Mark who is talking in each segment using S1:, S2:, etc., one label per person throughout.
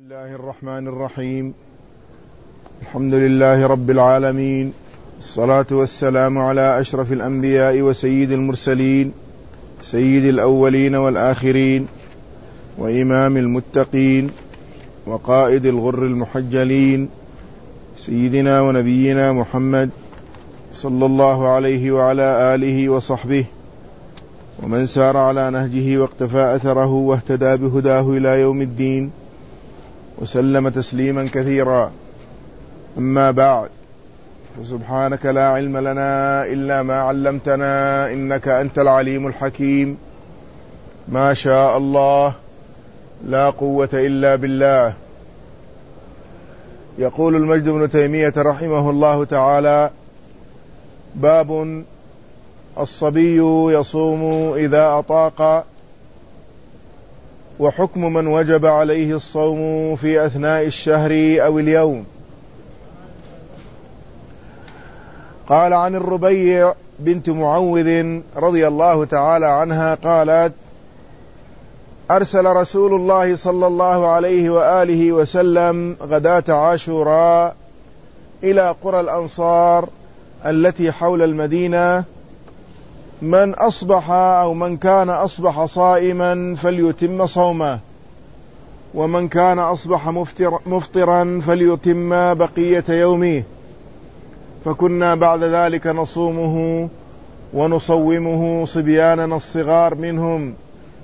S1: الله الرحمن الرحيم. الحمد لله رب العالمين، الصلاة والسلام على أشرف الأنبياء وسيد المرسلين، سيد الأولين والآخرين، وإمام المتقين، وقائد الغر المحجلين، سيدنا ونبينا محمد صلى الله عليه وعلى آله وصحبه ومن سار على نهجه واقتفى أثره واهتدى بهداه إلى يوم الدين، وسلم تسليما كثيرا. أما بعد، فسبحانك لا علم لنا إلا ما علمتنا إنك أنت العليم الحكيم. ما شاء الله، لا قوة إلا بالله. يقول المجد بن تيمية رحمه الله تعالى: باب الصبي يصوم إذا أطاق، وحكم من وجب عليه الصوم في أثناء الشهر أو اليوم. قال عن الربيع بنت معوذ رضي الله تعالى عنها قالت: أرسل رسول الله صلى الله عليه وآله وسلم غداة عاشوراء إلى قرى الأنصار التي حول المدينة: من أصبح أو من كان أصبح صائما فليتم صومه، ومن كان أصبح مفطرا فليتم بقية يومه. فكنا بعد ذلك نصومه ونصومه صبياننا الصغار منهم،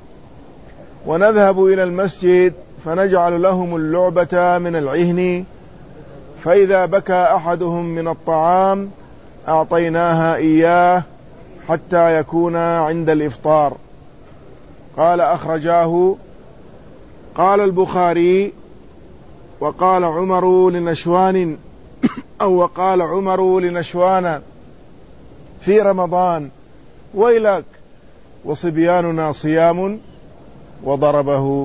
S1: ونذهب إلى المسجد فنجعل لهم اللعبة من العهن، فإذا بكى أحدهم من الطعام أعطيناها إياه حتى يكون عند الإفطار. قال أخرجاه. قال البخاري: وقال عمر لنشوان أو وقال عمر لنشوان في رمضان: ويلك، وصبياننا صيام، وضربه.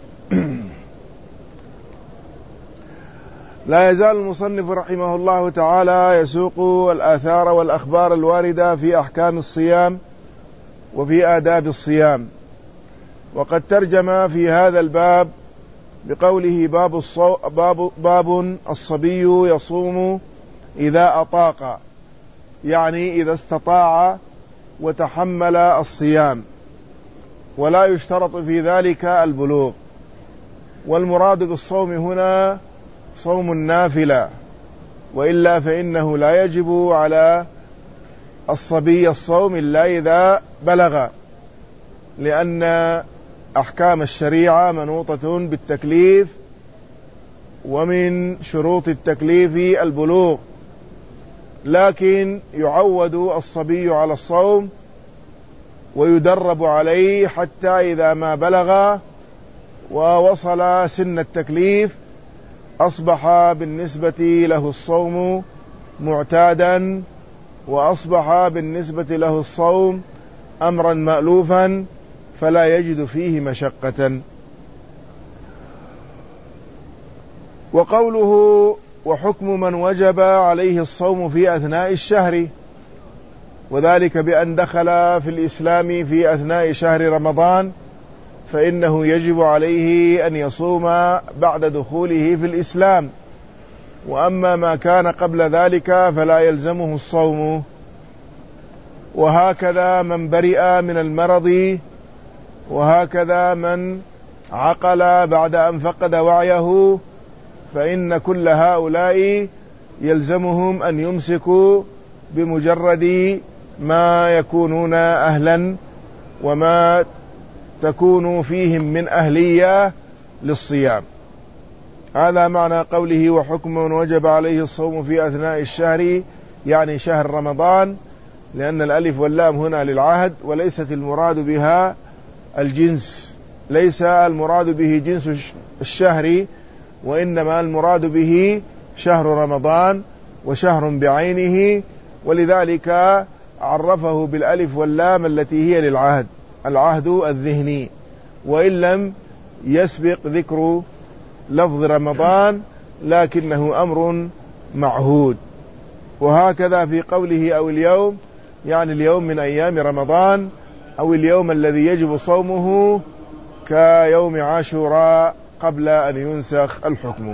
S1: لا يزال المصنف رحمه الله تعالى يسوق الآثار والأخبار الواردة في أحكام الصيام وفي آداب الصيام، وقد ترجم في هذا الباب بقوله: باب الصبي يصوم إذا أطاق، يعني إذا استطاع وتحمل الصيام، ولا يشترط في ذلك البلوغ. والمراد بالصوم هنا صوم النافلة، وإلا فإنه لا يجب على الصبي الصوم إلا إذا بلغ، لأن أحكام الشريعة منوطة بالتكليف، ومن شروط التكليف البلوغ، لكن يعود الصبي على الصوم ويدرب عليه حتى إذا ما بلغ ووصل سن التكليف أصبح بالنسبة له الصوم معتادا، وأصبح بالنسبة له الصوم أمرا مألوفا، فلا يجد فيه مشقة. وقوله: وحكم من وجب عليه الصوم في أثناء الشهر، وذلك بأن دخل في الإسلام في أثناء شهر رمضان، فإنه يجب عليه أن يصوم بعد دخوله في الإسلام، وأما ما كان قبل ذلك فلا يلزمه الصوم. وهكذا من برئ من المرض، وهكذا من عقل بعد أن فقد وعيه، فإن كل هؤلاء يلزمهم أن يمسكوا بمجرد ما يكونون أهلا وما تكون فيهم من أهلية للصيام. هذا معنى قوله: وحكم من وجب عليه الصوم في أثناء الشهر، يعني شهر رمضان، لأن الألف واللام هنا للعهد، وليست المراد بها الجنس، ليس المراد به جنس الشهر، وإنما المراد به شهر رمضان، وشهر بعينه، ولذلك عرفه بالألف واللام التي هي للعهد، العهد الذهني، وإن لم يسبق ذكر لفظ رمضان، لكنه أمر معهود. وهكذا في قوله: أو اليوم، يعني اليوم من أيام رمضان، أو اليوم الذي يجب صومه كيوم عاشوراء قبل أن ينسخ الحكم.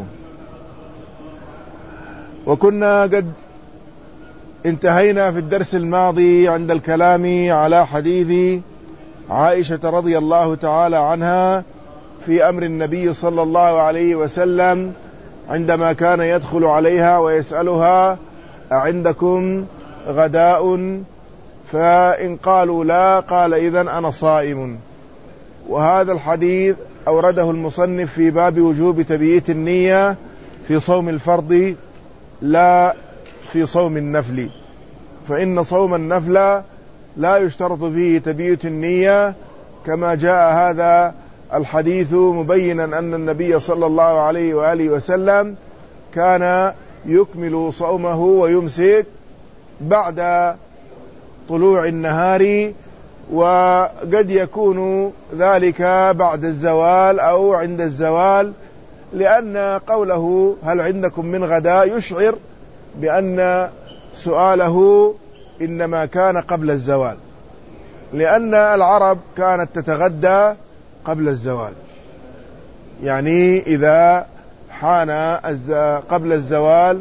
S1: وكنا قد انتهينا في الدرس الماضي عند الكلام على حديث عائشة رضي الله تعالى عنها في أمر النبي صلى الله عليه وسلم عندما كان يدخل عليها ويسألها: أعندكم غداء؟ فإن قالوا لا، قال: إذن أنا صائم. وهذا الحديث أورده المصنف في باب وجوب تبييت النية في صوم الفرض لا في صوم النفل، فإن صوم النفل لا يشترط فيه تبييت النية، كما جاء هذا الحديث مبينا أن النبي صلى الله عليه وآله وسلم كان يكمل صومه ويمسك بعد طلوع النهار، وقد يكون ذلك بعد الزوال أو عند الزوال، لأن قوله هل عندكم من غداء يشعر بأن سؤاله إنما كان قبل الزوال، لأن العرب كانت تتغدى قبل الزوال، يعني إذا حان قبل الزوال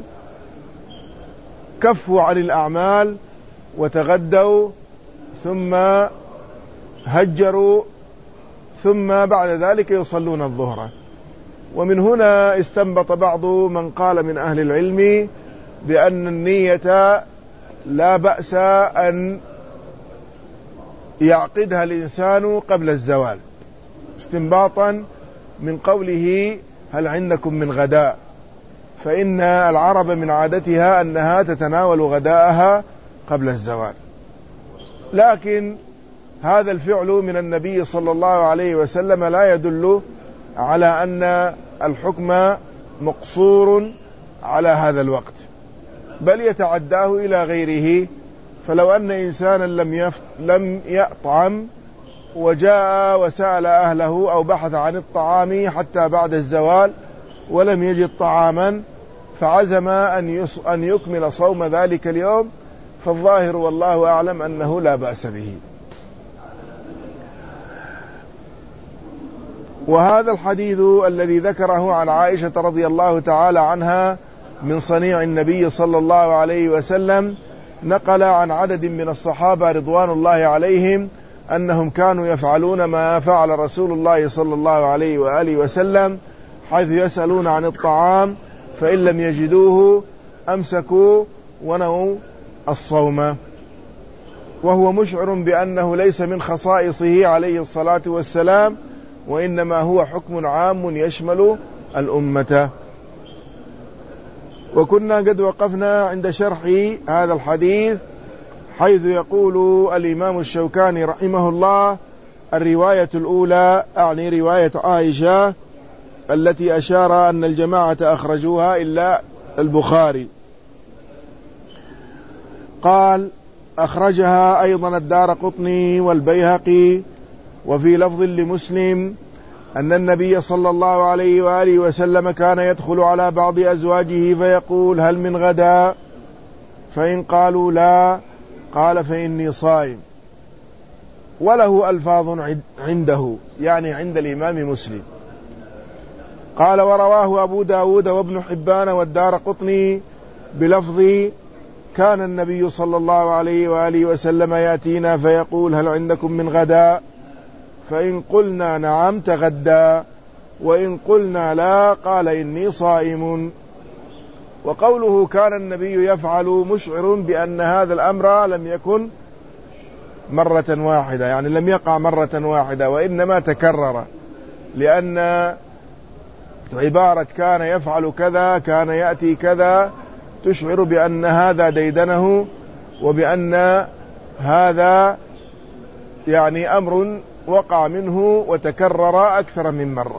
S1: كفوا عن الأعمال وتغدوا ثم هجروا، ثم بعد ذلك يصلون الظهر. ومن هنا استنبط بعض من قال من أهل العلم بأن النية لا بأس أن يعقدها الإنسان قبل الزوال، استنباطا من قوله هل عندكم من غداء، فإن العرب من عادتها أنها تتناول غداءها قبل الزوال. لكن هذا الفعل من النبي صلى الله عليه وسلم لا يدل على أن الحكم مقصور على هذا الوقت، بل يتعداه إلى غيره. فلو أن إنسانا لم يطعم وجاء وسأل أهله أو بحث عن الطعام حتى بعد الزوال ولم يجد طعاما، فعزم أن يكمل صوم ذلك اليوم، فالظاهر والله أعلم أنه لا بأس به. وهذا الحديث الذي ذكره عن عائشة رضي الله تعالى عنها من صنيع النبي صلى الله عليه وسلم نقل عن عدد من الصحابة رضوان الله عليهم أنهم كانوا يفعلون ما فعل رسول الله صلى الله عليه وآله وسلم، حيث يسألون عن الطعام فإن لم يجدوه أمسكوا ونووا الصوم، وهو مشعر بأنه ليس من خصائصه عليه الصلاة والسلام، وإنما هو حكم عام يشمل الأمة. وكنا قد وقفنا عند شرح هذا الحديث حيث يقول الإمام الشوكاني رحمه الله: الرواية الأولى، أعني رواية عائشة التي أشار أن الجماعة أخرجوها إلا البخاري، قال: أخرجها أيضا الدارقطني والبيهقي. وفي لفظ لمسلم أن النبي صلى الله عليه وآله وسلم كان يدخل على بعض أزواجه فيقول: هل من غداء؟ فإن قالوا لا، قال: فإني صائم. وله ألفاظ عنده، يعني عند الإمام مسلم. قال: ورواه أبو داود وابن حبان والدارقطني بلفظ: كان النبي صلى الله عليه وآله وسلم يأتينا فيقول: هل عندكم من غداء؟ فإن قلنا نعم تغدى، وإن قلنا لا قال: إني صائم. وقوله كان النبي يفعل مشعر بأن هذا الأمر لم يكن مرة واحدة، يعني لم يقع مرة واحدة، وإنما تكرر، لأن عبارة كان يفعل كذا، كان يأتي كذا، تشعر بأن هذا ديدنه، وبأن هذا يعني أمر وقع منه وتكرر أكثر من مرة.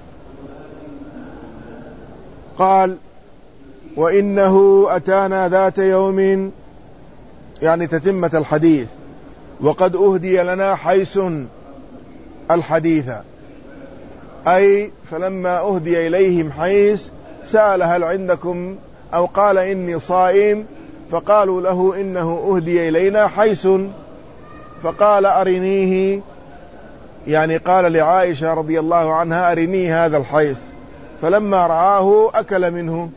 S1: قال: وإنه أتانا ذات يوم، يعني تتمة الحديث، وقد أهدي لنا حيث الحديث، أي فلما أهدي إليهم حيث سأل: هل عندكم؟ أو قال: إني صائم، فقالوا له: إنه أهدي إلينا حيث، فقال: أرنيه. يعني قال لعائشة رضي الله عنها أرني هذا الحيث، فلما رآه أكل منه.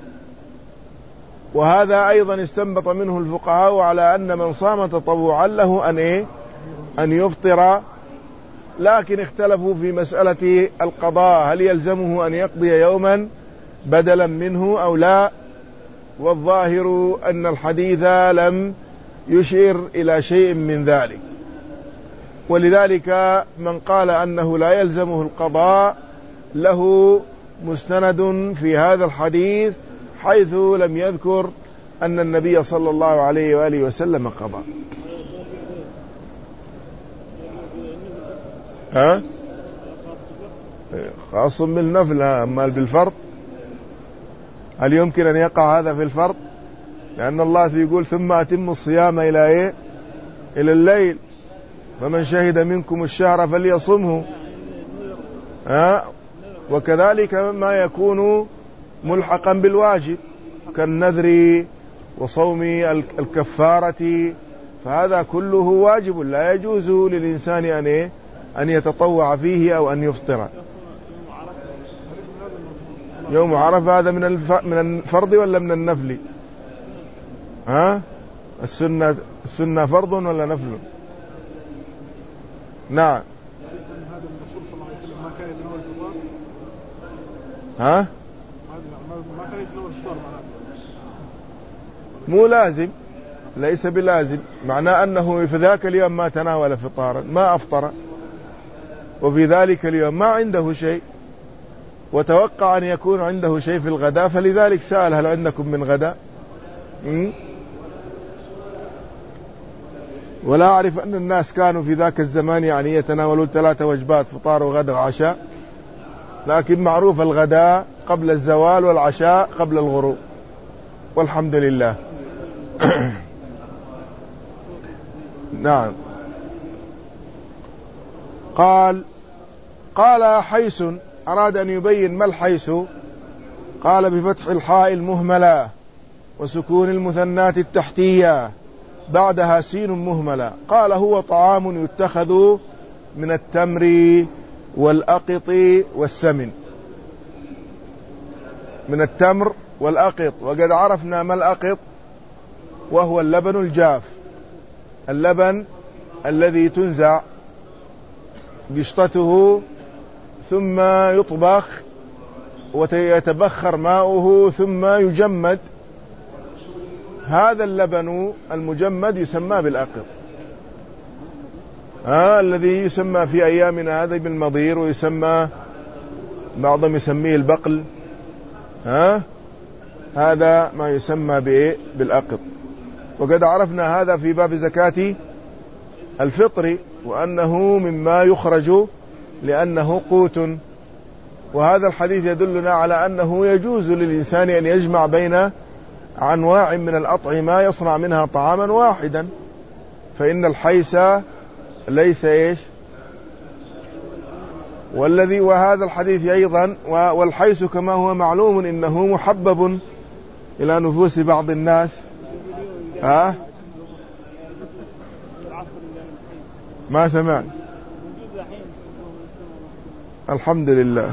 S1: وهذا أيضا استنبط منه الفقهاء على أن من صام تطوعا له أن يفطر، لكن اختلفوا في مسألة القضاء، هل يلزمه أن يقضي يوما بدلا منه أو لا. والظاهر أن الحديث لم يشير إلى شيء من ذلك، ولذلك من قال أنه لا يلزمه القضاء له مستند في هذا الحديث، حيث لم يذكر أن النبي صلى الله عليه وآله وسلم قضى. خاص بالنفل، أما بالفرض هل يمكن أن يقع هذا في الفرض؟ لأن الله يقول ثم أتم الصيام إلى إلى الليل، فمن شهد منكم الشهر فليصمه. وكذلك ما يكون ملحقا بالواجب كالنذر وصوم الكفارة، فهذا كله واجب لا يجوز للإنسان أن يتطوع فيه أو أن يفطر. يوم عرفة هذا من الفرض ولا من النفل؟ السنة فرض ولا نفل؟ نعم. مو لازم، ليس بلازم، معناه أنه في ذاك اليوم ما تناول فطارا، ما أفطر، وفي ذلك اليوم ما عنده شيء، وتوقع أن يكون عنده شيء في الغداء، فلذلك سأل هل عندكم من غداء؟ ولا أعرف أن الناس كانوا في ذاك الزمان يتناولون 3 وجبات، فطار وغداء وعشاء، لكن معروف الغداء قبل الزوال والعشاء قبل الغروب، والحمد لله. نعم. قال حيث، أراد أن يبين ما الحيث، قال بفتح الحاء المهملة وسكون المثنات التحتية بعدها سين مهملة. قال هو طعام يتخذ من التمر والأقط والسمن. من التمر والأقط، وقد عرفنا ما الأقط، وهو اللبن الجاف، اللبن الذي تنزع قشطته ثم يطبخ ويتبخر ماؤه ثم يجمد، هذا اللبن المجمد يسمى بالأقط، الذي يسمى في أيامنا هذا بالمضير، ويسمى بعضهم يسميه البقل، هذا ما يسمى بالأقط. وقد عرفنا هذا في باب زكاة الفطر، وأنه مما يخرج لأنه قوت. وهذا الحديث يدلنا على أنه يجوز للإنسان أن يجمع بين أنواع من الأطعمة يصنع منها طعاما واحدا، فإن الحيث ليس وهذا الحديث أيضا، والحيث كما هو معلوم إنه محبب إلى نفوس بعض الناس. ما سمعت؟ الحمد لله.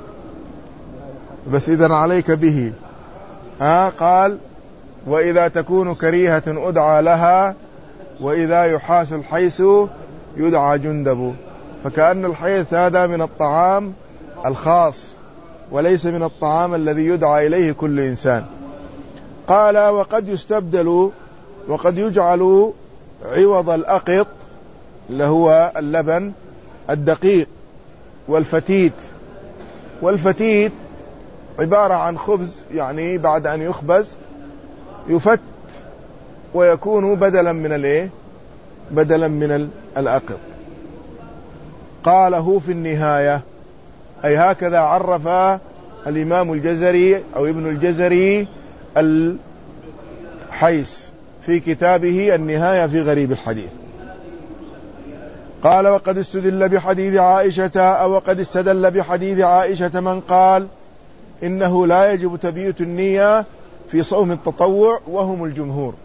S1: بس إذن عليك به. قال وإذا تكون كريهة أدعى لها، وإذا يحاس الحيث يدعى جندب. فكأن الحيث هذا من الطعام الخاص، وليس من الطعام الذي يدعى إليه كل إنسان. قال وقد يستبدل، وقد يجعل عوض الأقط اللي هو اللبن الدقيق والفتيت. والفتيت عبارة عن خبز، بعد أن يخبز يفت ويكون بدلا من بدلا من الأقط. قاله في النهاية، أي هكذا عرف الإمام الجزري أو ابن الجزري الحيث في كتابه النهاية في غريب الحديث. قال وقد استدل بحديث عائشة، أو وقد استدل بحديث عائشة من قال إنه لا يجب تبييت النية في صوم التطوع، وهم الجمهور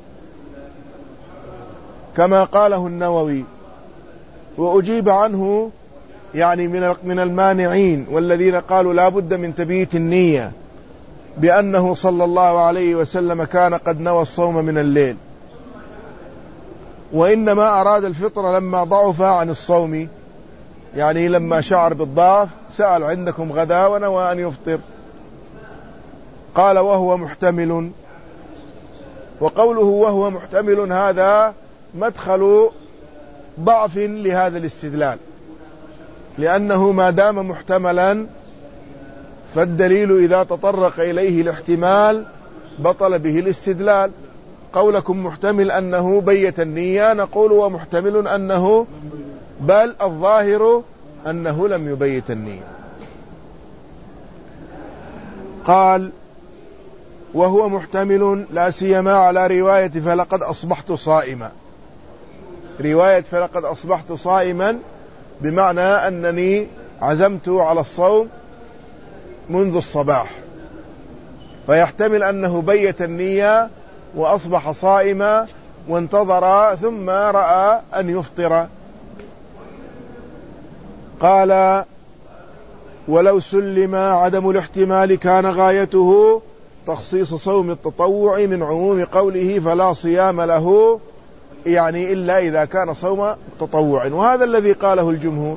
S1: كما قاله النووي. وأجيب عنه يعني من المانعين والذين قالوا لا بد من تبييت النية بأنه صلى الله عليه وسلم كان قد نوى الصوم من الليل، وإنما أراد الفطر لما ضعف عن الصوم، يعني لما شعر بالضعف سأل عندكم غدا ونوى أن يفطر. قال وهو محتمل، وقوله وهو محتمل هذا مدخل ضعف لهذا الاستدلال، لأنه ما دام محتملا فالدليل إذا تطرق إليه الاحتمال بطل به الاستدلال. قولكم محتمل أنه بيت النية، نقول ومحتمل أنه، بل الظاهر أنه لم يبيت النية. قال وهو محتمل لا سيما على رواية فلقد أصبحت صائما. رواية فلقد أصبحت صائما بمعنى أنني عزمت على الصوم منذ الصباح، فيحتمل أنه بيت النية وأصبح صائما وانتظر ثم رأى أن يفطر. قال ولو سلم عدم الاحتمال كان غايته تخصيص صوم التطوع من عموم قوله فلا صيام له، يعني إلا إذا كان صوم تطوع، وهذا الذي قاله الجمهور.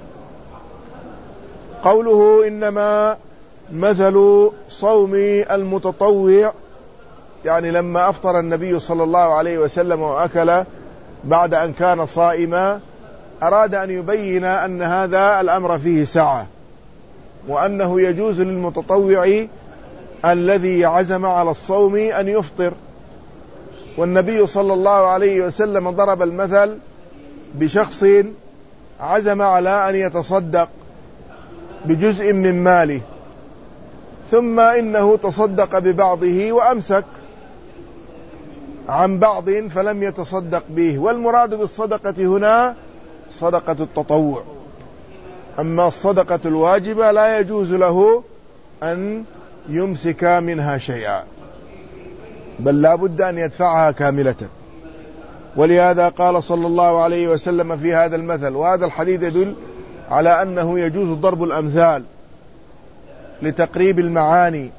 S1: قوله إنما مثل صوم المتطوع، يعني لما أفطر النبي صلى الله عليه وسلم وأكل بعد أن كان صائما أراد أن يبين أن هذا الأمر فيه سعة، وأنه يجوز للمتطوع الذي عزم على الصوم أن يفطر. والنبي صلى الله عليه وسلم ضرب المثل بشخص عزم على أن يتصدق بجزء من ماله، ثم إنه تصدق ببعضه وأمسك عن بعض فلم يتصدق به، والمراد بالصدقة هنا صدقة التطوع. أما الصدقة الواجبة لا يجوز له أن يمسك منها شيئا، بل لا بد أن يدفعها كاملة. ولهذا قال صلى الله عليه وسلم في هذا المثل، وهذا الحديث يدل على أنه يجوز ضرب الأمثال لتقريب المعاني،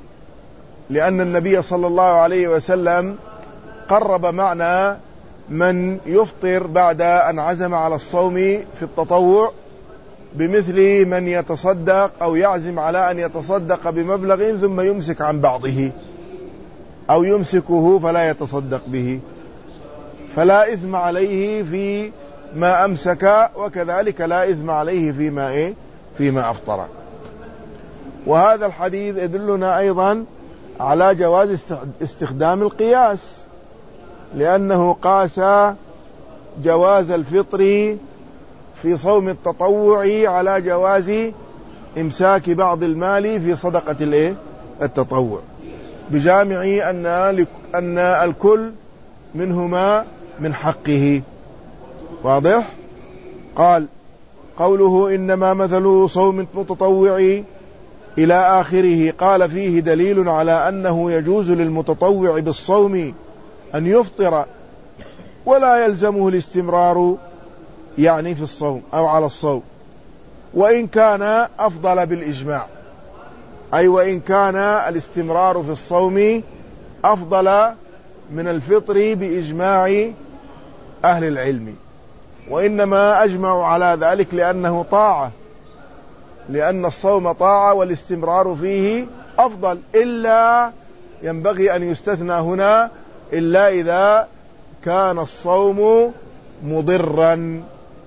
S1: لأن النبي صلى الله عليه وسلم قرب معنى من يفطر بعد أن عزم على الصوم في التطوع بمثل من يتصدق أو يعزم على أن يتصدق بمبلغ ثم يمسك عن بعضه، أو يمسكه فلا يتصدق به، فلا إثم عليه في ما أمسك، وكذلك لا إثم عليه فيما أفطر. وهذا الحديث يدلنا أيضا على جواز استخدام القياس، لأنه قاس جواز الفطر في صوم التطوع على جواز إمساك بعض المال في صدقة التطوع، بجامع أن الكل منهما من حقه. واضح؟ قال قوله إنما مثل صوم التطوع إلى آخره، قال فيه دليل على أنه يجوز للمتطوع بالصوم أن يفطر ولا يلزمه الاستمرار، يعني في الصوم أو على الصوم، وإن كان أفضل بالإجماع، أي وإن كان الاستمرار في الصوم أفضل من الفطر بإجماع أهل العلم، وإنما أجمعوا على ذلك لأنه طاعة، لأن الصوم طاعة والاستمرار فيه أفضل، إلا ينبغي أن يستثنى هنا إلا إذا كان الصوم مضرا،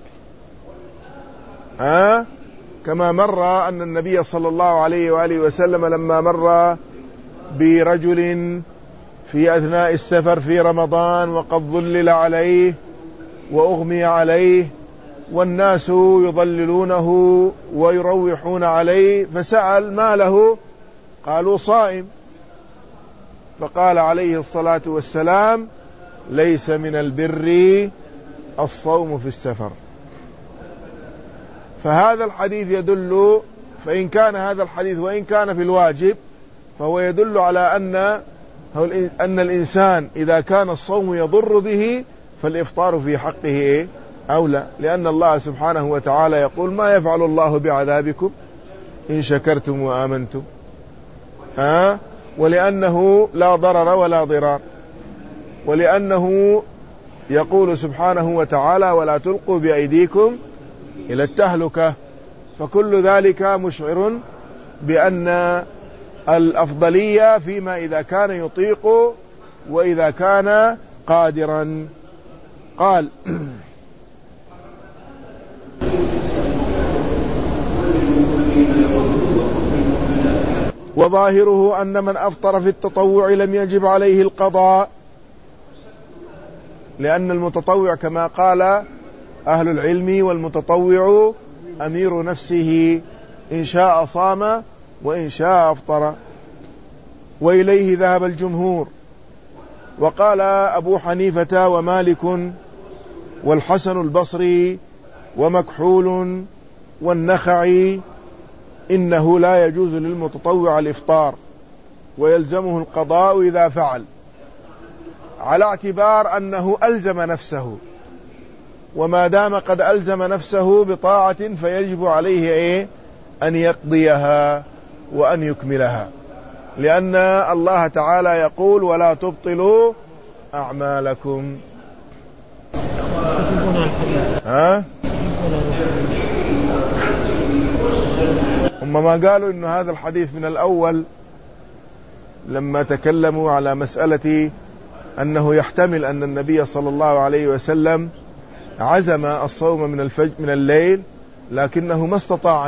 S1: كما مر أن النبي صلى الله عليه وآله وسلم لما مر برجل في أثناء السفر في رمضان وقد ظلل عليه وأغمي عليه والناس يضللونه ويروحون عليه، فسأل ما له؟ قالوا صائم، فقال عليه الصلاة والسلام ليس من البر الصوم في السفر. فهذا الحديث يدل، فإن كان هذا الحديث وإن كان في الواجب فهو يدل على أن الإنسان إذا كان الصوم يضر به فالإفطار في حقه أولى، لأن الله سبحانه وتعالى يقول ما يفعل الله بعذابكم إن شكرتم وآمنتم، ولأنه لا ضرر ولا ضرار، ولأنه يقول سبحانه وتعالى ولا تلقوا بأيديكم إلى التهلكة. فكل ذلك مشعر بأن الأفضلية فيما إذا كان يطيق وإذا كان قادرا. قال وظاهره أن من أفطر في التطوع لم يجب عليه القضاء، لأن المتطوع كما قال أهل العلم والمتطوع أمير نفسه، إن شاء صام وإن شاء أفطر، وإليه ذهب الجمهور. وقال أبو حنيفة ومالك والحسن البصري ومكحول والنخعي إنه لا يجوز للمتطوع الإفطار ويلزمه القضاء إذا فعل، على اعتبار أنه ألزم نفسه، وما دام قد ألزم نفسه بطاعة فيجب عليه أن يقضيها وأن يكملها، لأن الله تعالى يقول ولا تبطلوا أعمالكم. هم ما قالوا إن هذا الحديث من الأول لما تكلموا على مسألة أنه يحتمل أن النبي صلى الله عليه وسلم عزم الصوم من الليل، لكنه ما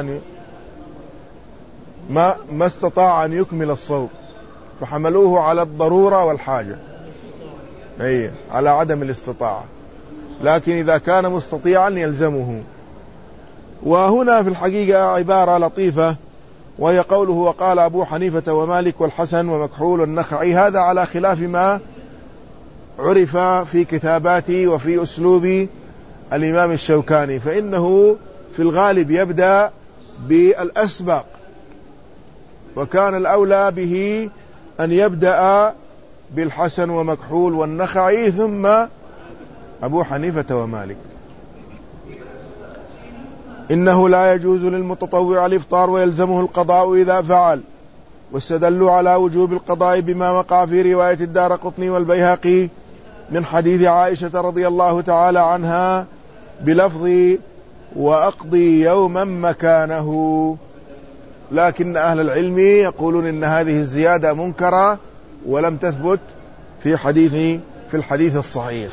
S1: استطاع أن يكمل الصوم، فحملوه على الضرورة والحاجة، على عدم الاستطاعة، لكن إذا كان مستطيعا يلزمه. وهنا في الحقيقة عبارة لطيفة، وهي قوله وقال أبو حنيفة ومالك والحسن ومكحول والنخعي، هذا على خلاف ما عرف في كتاباته وفي أسلوب الإمام الشوكاني، فإنه في الغالب يبدأ بالأسبق، وكان الأولى به أن يبدأ بالحسن ومكحول والنخعي ثم أبو حنيفة ومالك. إنه لا يجوز للمتطوع الإفطار ويلزمه القضاء إذا فعل، واستدلوا على وجوب القضاء بما وقع في رواية الدارقطني والبيهقي من حديث عائشة رضي الله تعالى عنها بلفظ وأقضي يوما مكانه، لكن أهل العلم يقولون إن هذه الزيادة منكرة ولم تثبت في الحديث الصحيح.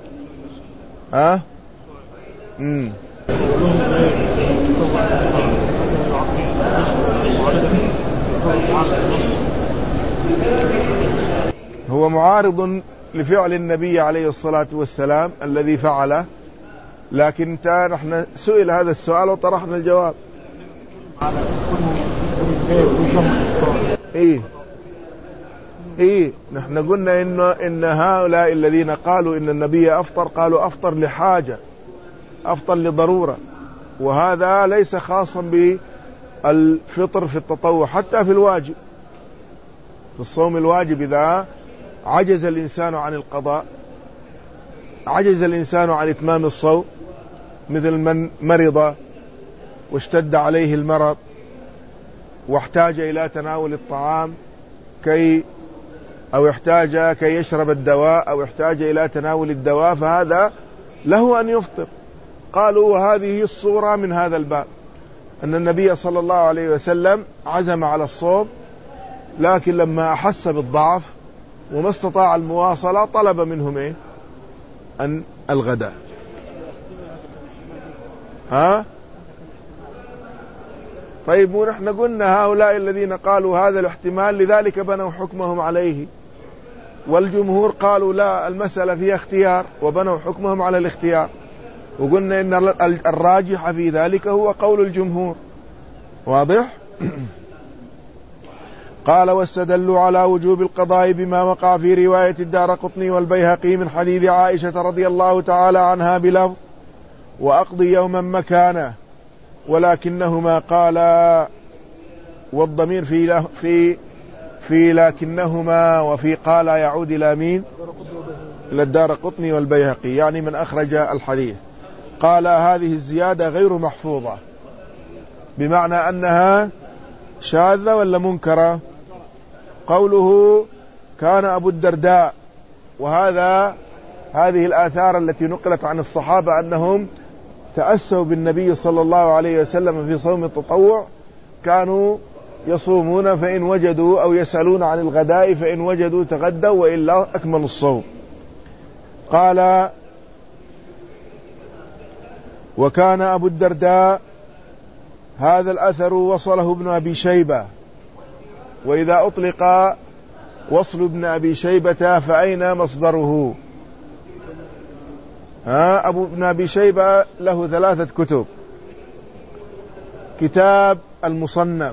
S1: هو معارض لفعل النبي عليه الصلاة والسلام الذي فعله، لكن نحن سئل هذا السؤال وطرحنا الجواب. نحن قلنا إن هؤلاء الذين قالوا إن النبي أفطر قالوا أفطر لحاجة، أفطر لضرورة، وهذا ليس خاصا بالفطر في التطوع، حتى في الواجب، في الصوم الواجب إذا عجز الإنسان عن القضاء، عجز الإنسان عن إتمام الصوم، مثل من مرض واشتد عليه المرض واحتاج إلى تناول الطعام أو احتاج كي يشرب الدواء أو احتاج إلى تناول الدواء، فهذا له أن يفطر. قالوا وهذه الصورة من هذا الباب، أن النبي صلى الله عليه وسلم عزم على الصوم، لكن لما أحس بالضعف وما استطاع المواصلة طلب منهم أن الغداء. طيب ونحن قلنا هؤلاء الذين قالوا هذا الاحتمال لذلك بنوا حكمهم عليه، والجمهور قالوا لا، المسألة فيها اختيار وبنوا حكمهم على الاختيار، وقلنا إن الراجح في ذلك هو قول الجمهور. واضح؟ قال واستدلوا على وجوب القضاء بما وقع في رواية الدارقطني والبيهقي من حديث عائشة رضي الله تعالى عنها بلفظ وأقضي يوما مكانه، ولكنهما قالا، والضمير في لكنهما وفي قال يعود إلى مين؟ إلى الدارقطني والبيهقي، يعني من أخرج الحديث. قال هذه الزيادة غير محفوظة، بمعنى أنها شاذة ولا منكرة. قوله كان أبو الدرداء، هذه الآثار التي نقلت عن الصحابة أنهم تأسوا بالنبي صلى الله عليه وسلم في صوم التطوع، كانوا يصومون فإن وجدوا، أو يسألون عن الغداء فإن وجدوا تغدوا وإلا أكملوا الصوم. قال وكان أبو الدرداء، هذا الأثر وصله ابن أبي شيبة، وإذا أطلق وصل ابن أبي شيبة فأين مصدره؟ ابن أبي شيبة له 3 كتب: كتاب المصنف،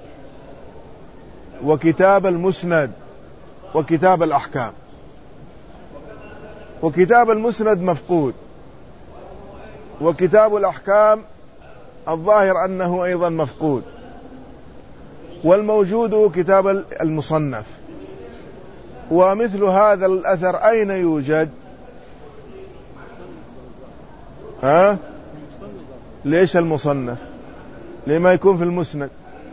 S1: وكتاب المسند، وكتاب الأحكام. وكتاب المسند مفقود، وكتاب الأحكام الظاهر أنه أيضا مفقود، والموجود كتاب المصنف. ومثل هذا الأثر أين يوجد؟ ليش المصنف؟ لما يكون في المسند؟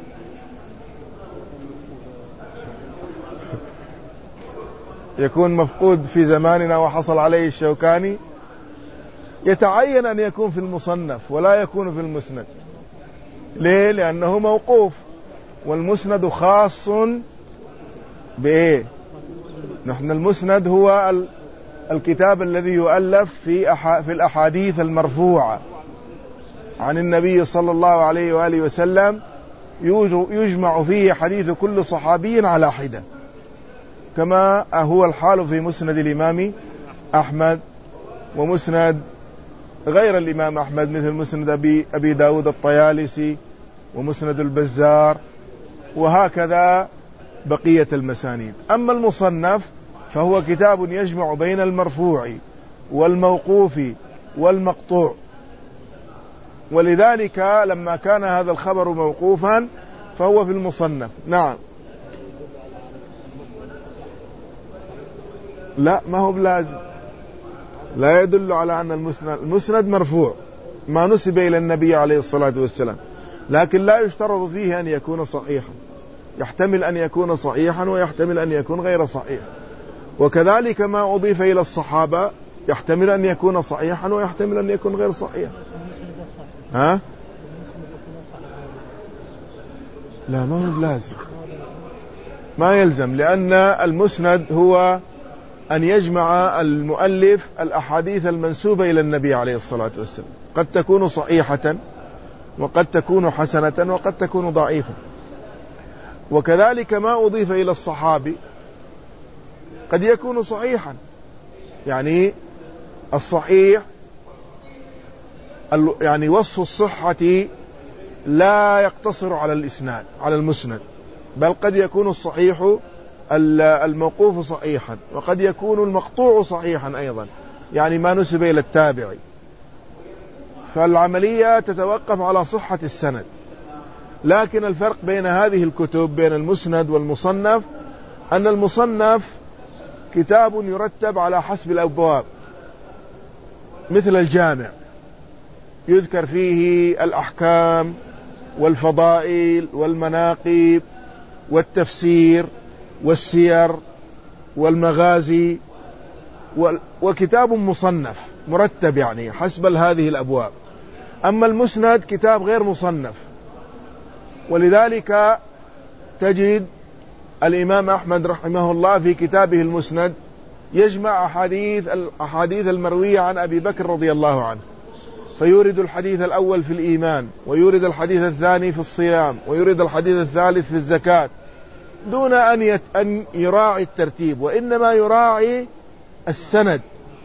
S1: يكون مفقود في زماننا وحصل عليه الشوكاني، يتعين أن يكون في المصنف ولا يكون في المسند. ليه؟ لأنه موقوف، والمسند خاص بإيه؟ نحن المسند هو الكتاب الذي يؤلف في الأحاديث المرفوعة عن النبي صلى الله عليه وآله وسلم، يجمع فيه حديث كل صحابي على حدة، كما هو الحال في مسند الإمام أحمد ومسند غير الإمام أحمد، مثل مسند أبي داود الطيالسي ومسند البزار، وهكذا بقية المسانيد. أما المصنف فهو كتاب يجمع بين المرفوع والموقوف والمقطوع، ولذلك لما كان هذا الخبر موقوفا فهو في المصنف. نعم. لا، ما هو بلازم، لا يدل على أن المسند مرفوع، ما نسب إلى النبي عليه الصلاة والسلام، لكن لا يشترط فيه أن يكون صحيحا، يحتمل أن يكون صحيحا ويحتمل أن يكون غير صحيح. وكذلك ما أضيف إلى الصحابة يحتمل أن يكون صحيحا ويحتمل أن يكون غير صحيح. لا، ما هو لازم، ما يلزم، لأن المسند هو أن يجمع المؤلف الأحاديث المنسوبة إلى النبي عليه الصلاة والسلام، قد تكون صحيحة وقد تكون حسنة وقد تكون ضعيفة. وكذلك ما أضيف إلى الصحابي قد يكون صحيحا، يعني الصحيح يعني وصف الصحة لا يقتصر على الإسناد، على المسند، بل قد يكون الصحيح الموقوف صحيحا، وقد يكون المقطوع صحيحا أيضا، يعني ما نسب إلى التابعي. فالعملية تتوقف على صحة السند. لكن الفرق بين هذه الكتب، بين المسند والمصنف، أن المصنف كتاب يرتب على حسب الأبواب، مثل الجامع، يذكر فيه الأحكام والفضائل والمناقب والتفسير والسير والمغازي، وكتاب مصنف مرتب يعني حسب هذه الأبواب. أما المسند كتاب غير مصنف، ولذلك تجد الإمام أحمد رحمه الله في كتابه المسند يجمع أحاديث المروية عن أبي بكر رضي الله عنه، فيورد الحديث الأول في الإيمان، ويورد الحديث الثاني في الصيام، ويورد الحديث الثالث في الزكاة، دون أن يراعي الترتيب، وإنما يراعي السند،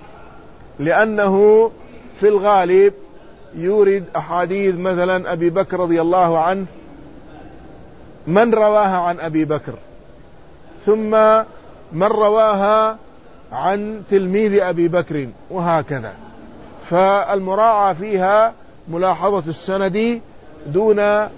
S1: لأنه في الغالب يورد أحاديث مثلا أبي بكر رضي الله عنه من رواها عن أبي بكر، ثم من رواها عن تلميذ أبي بكر، وهكذا. فالمراعاة فيها ملاحظة السند دون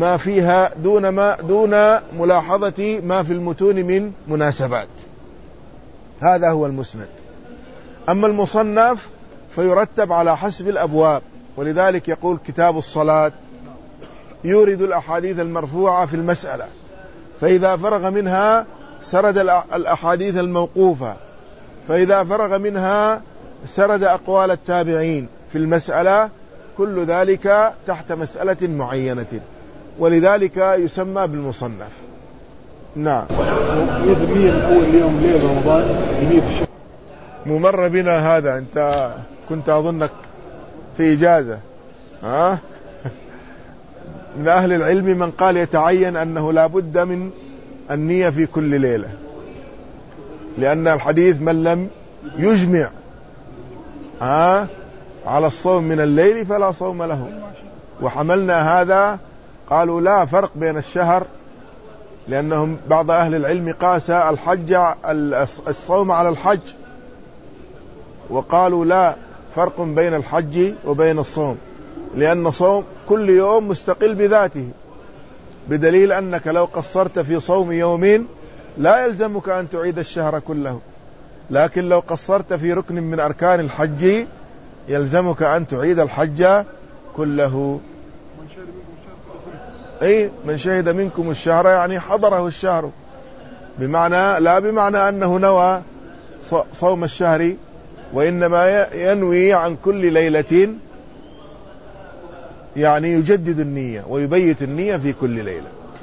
S1: ملاحظة ما في المتون من مناسبات. هذا هو المسند. أما المصنف فيرتب على حسب الأبواب. ولذلك يقول كتاب الصلاة يورد الأحاديث المرفوعة في المسألة، فإذا فرغ منها سرد الأحاديث الموقوفة، فإذا فرغ منها سرد أقوال التابعين في المسألة، كل ذلك تحت مسألة معينة، ولذلك يسمى بالمصنف. نعم. ممر بنا هذا، أنت كنت أظنك في إجازة. من أهل العلم من قال يتعين أنه لا بد من النية في كل ليلة، لأن الحديث من لم يجمع على الصوم من الليل فلا صوم له. وحملنا هذا، قالوا لا فرق بين الشهر، لأنهم بعض أهل العلم قاس الصوم على الحج، وقالوا لا فرق بين الحج وبين الصوم، لأن الصوم كل يوم مستقل بذاته، بدليل أنك لو قصرت في صوم يومين لا يلزمك أن تعيد الشهر كله، لكن لو قصرت في ركن من أركان الحج يلزمك أن تعيد الحج كله. أي من شهد منكم الشهر يعني حضره الشهر، بمعنى لا بمعنى أنه نوى صوم الشهر، وإنما ينوي عن كل ليلة، يعني يجدد النية ويبيت النية في كل ليلة.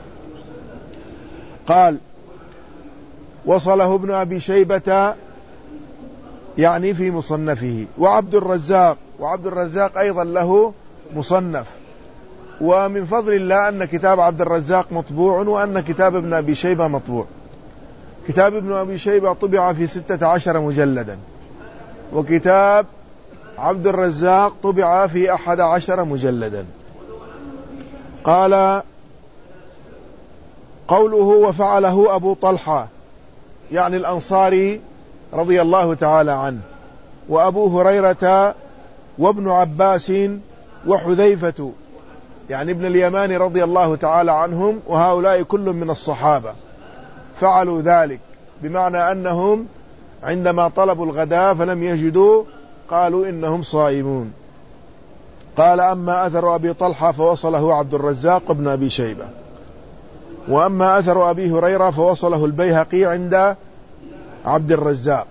S1: قال وصله ابن أبي شيبة يعني في مصنفه، وعبد الرزاق أيضا له مصنف. ومن فضل الله أن كتاب عبد الرزاق مطبوع، وأن كتاب ابن أبي شيبة مطبوع. كتاب ابن أبي شيبة طبع في 16 مجلدا، وكتاب عبد الرزاق طبع في 11 مجلدا. قال قوله وفعله أبو طلحة يعني الأنصاري رضي الله تعالى عنه، وأبو هريرة وابن عباس وحذيفة يعني ابن اليمان رضي الله تعالى عنهم، وهؤلاء كل من الصحابة فعلوا ذلك، بمعنى أنهم عندما طلبوا الغداء فلم يجدوا قالوا إنهم صائمون. قال أما أثر أبي طلحة فوصله عبد الرزاق ابن أبي شيبة، وأما أثر أبي هريرة فوصله البيهقي عند عبد الرزاق.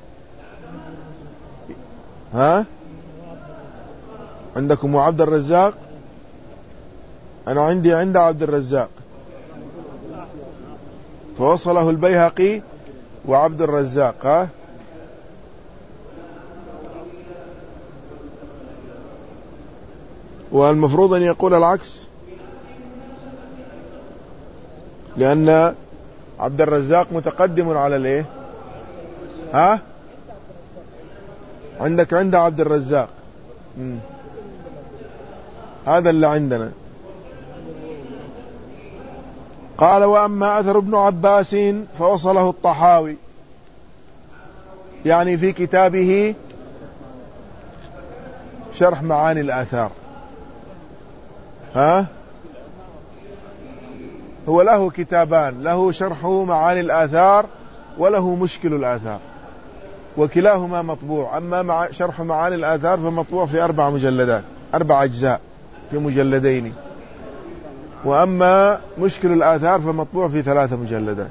S1: عندكم عبد الرزاق؟ أنا عندي عند عبد الرزاق، فوصله البيهقي وعبد الرزاق. والمفروض أن يقول العكس، لأن عبد الرزاق متقدم على الايه؟ عندك عند عبد الرزاق، هذا اللي عندنا. قال وأما أثر ابن عباس فوصله الطحاوي يعني في كتابه شرح معاني الآثار. هو له كتابان، له شرح معاني الآثار وله مشكل الآثار، وكلاهما مطبوع. أما شرح معاني الآثار فمطبوع في 4 مجلدات، 4 أجزاء في مجلدين، وأما مشكل الآثار فمطبوع في 3 مجلدات.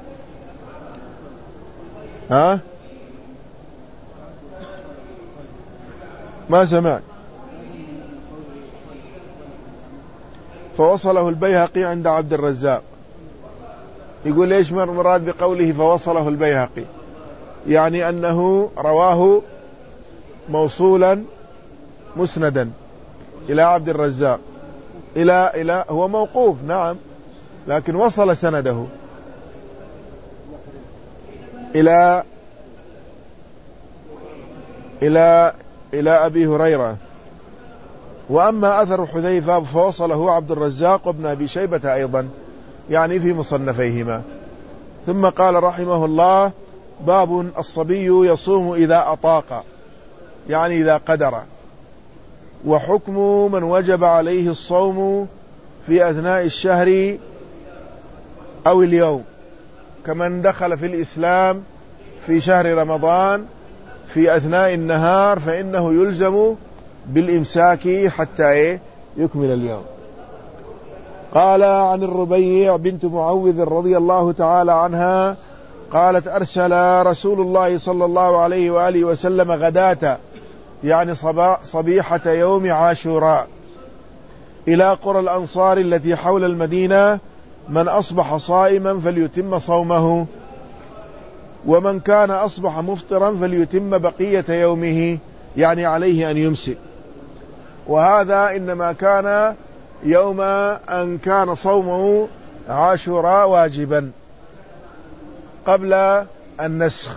S1: ما سمعت. فوصله البيهقي عند عبد الرزاق. يقول ايش مراد بقوله فوصله البيهقي؟ يعني أنه رواه موصولا مسندا إلى عبد الرزاق، إلى هو موقوف نعم، لكن وصل سنده إلى أبي هريرة. وأما أثر حذيفة فوصله عبد الرزاق وابن أبي شيبة أيضا يعني في مصنفيهما. ثم قال رحمه الله باب الصبي يصوم إذا أطاق يعني إذا قدر، وحكم من وجب عليه الصوم في أثناء الشهر أو اليوم، كمن دخل في الإسلام في شهر رمضان في أثناء النهار فإنه يلزم بالإمساك حتى يكمل اليوم. قال عن الربيع بنت معوذ رضي الله تعالى عنها قالت أرسل رسول الله صلى الله عليه وآله وسلم غداة يعني صبيحة يوم عاشوراء إلى قرى الأنصار التي حول المدينة من أصبح صائما فليتم صومه ومن كان أصبح مفطرا فليتم بقية يومه يعني عليه أن يمسك. وهذا إنما كان يوم أن كان صومه عاشوراء واجبا قبل النسخ،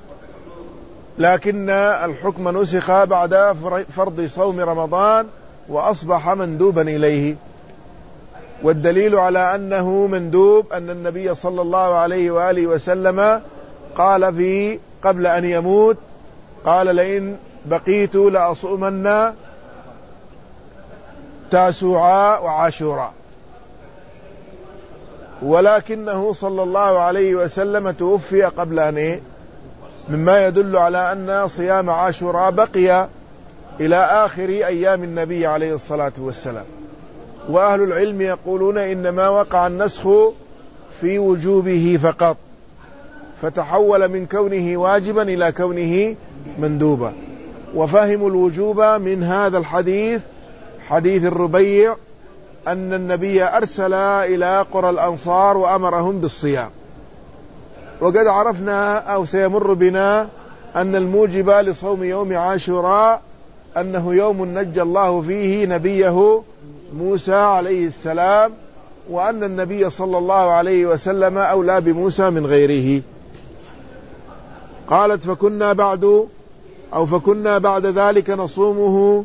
S1: لكن الحكم نسخ بعد فرض صوم رمضان وأصبح مندوبا إليه. والدليل على أنه مندوب أن النبي صلى الله عليه وآله وسلم قال في قبل أن يموت قال لئن بقيت لأصومن تاسوعاء وعاشوراء، ولكنه صلى الله عليه وسلم توفي قبل أن مما يدل على أن صيام عاشوراء بقي إلى آخر أيام النبي عليه الصلاة والسلام. وأهل العلم يقولون إنما وقع النسخ في وجوبه فقط، فتحول من كونه واجبا إلى كونه مندوبا. وفهموا الوجوب من هذا الحديث حديث الربيع أن النبي أرسل إلى قرى الأنصار وأمرهم بالصيام. وقد عرفنا أو سيمر بنا أن الموجب لصوم يوم عاشوراء أنه يوم نجى الله فيه نبيه موسى عليه السلام، وأن النبي صلى الله عليه وسلم أولى بموسى من غيره. قالت فكنا بعد ذلك نصومه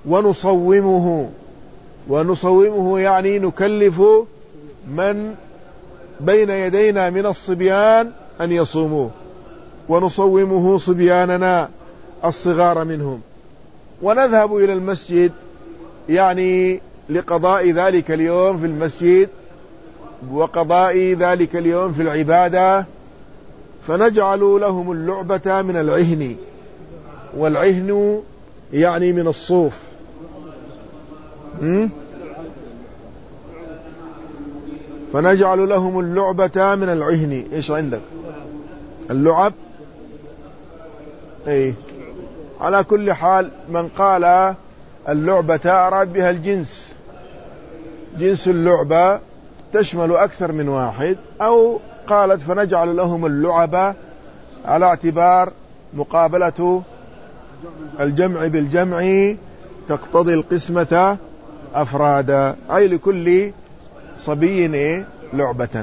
S1: ونصومه يعني نكلف من بين يدينا من الصبيان أن يصوموه، ونصومه صبياننا الصغار منهم، ونذهب إلى المسجد يعني لقضاء ذلك اليوم في المسجد وقضاء ذلك اليوم في العبادة، فنجعل لهم اللعبة من العهن، والعهن يعني من الصوف. فنجعل لهم اللعبة من العهن. إيش عندك اللعب؟ إيه، على كل حال من قال اللعبة أراد بها الجنس، جنس اللعبة تشمل أكثر من واحد، أو قالت فنجعل لهم اللعبة على اعتبار مقابلة الجمع بالجمع تقتضي القسمة أفرادا، أي لكل صبي لعبة.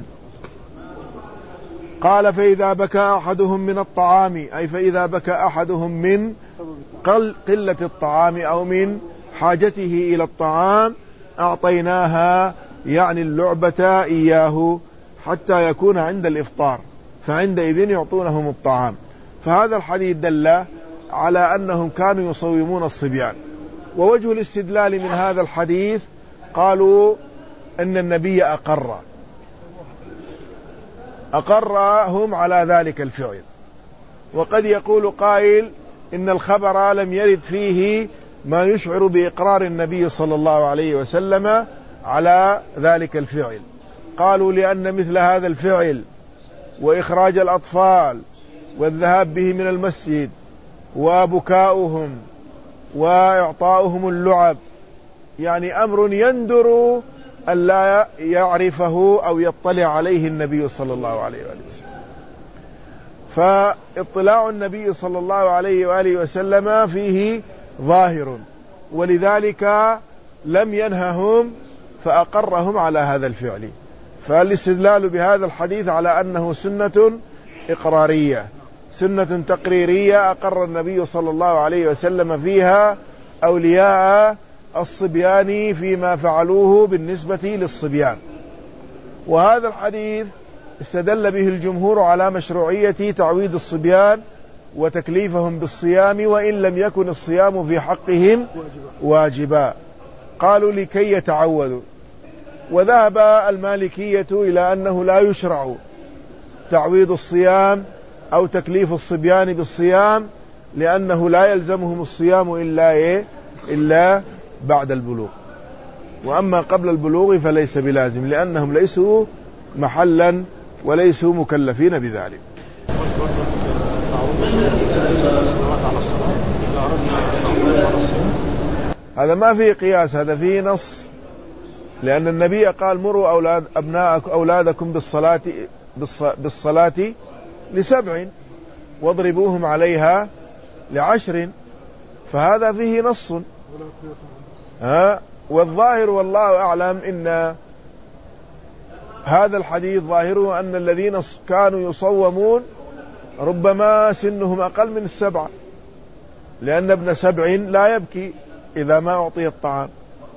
S1: قال فإذا بكى أحدهم من الطعام، أي فإذا بكى أحدهم من قلة الطعام أو من حاجته إلى الطعام أعطيناها يعني اللعبة إياه حتى يكون عند الإفطار، فعندئذ يعطونهم الطعام. فهذا الحديث دل على أنهم كانوا يصومون الصبيان. ووجه الاستدلال من هذا الحديث قالوا أن النبي أقرهم على ذلك الفعل. وقد يقول قائل إن الخبر لم يرد فيه ما يشعر بإقرار النبي صلى الله عليه وسلم على ذلك الفعل. قالوا لأن مثل هذا الفعل وإخراج الأطفال والذهاب به من المسجد وبكاؤهم وإعطاؤهم اللعب يعني أمر يندر أن لا يعرفه أو يطلع عليه النبي صلى الله عليه وآله وسلم. فاطلاع النبي صلى الله عليه وآله وسلم فيه ظاهر، ولذلك لم ينههم فأقرهم على هذا الفعل. فالاستدلال بهذا الحديث على أنه سنة إقرارية، سنة تقريرية أقر النبي صلى الله عليه وسلم فيها أولياء الصبيان فيما فعلوه بالنسبة للصبيان. وهذا الحديث استدل به الجمهور على مشروعية تعويد الصبيان وتكليفهم بالصيام وإن لم يكن الصيام في حقهم واجبا، قالوا لكي يتعودوا. وذهب المالكية إلى أنه لا يشرع تعويض الصيام أو تكليف الصبيان بالصيام، لأنه لا يلزمهم الصيام إلا بعد البلوغ، وأما قبل البلوغ فليس بلازم، لأنهم ليسوا محلا وليسوا مكلفين بذلك. هذا ما فيه قياس، هذا فيه نص، لأن النبي قال مروا أولادكم بالصلاة ل7 واضربوهم عليها ل10، فهذا فيه نص. والظاهر والله أعلم إن هذا الحديث ظاهره أن الذين كانوا يصومون ربما سنهم أقل من 7، لأن ابن 7 لا يبكي إذا ما أعطي الطعام،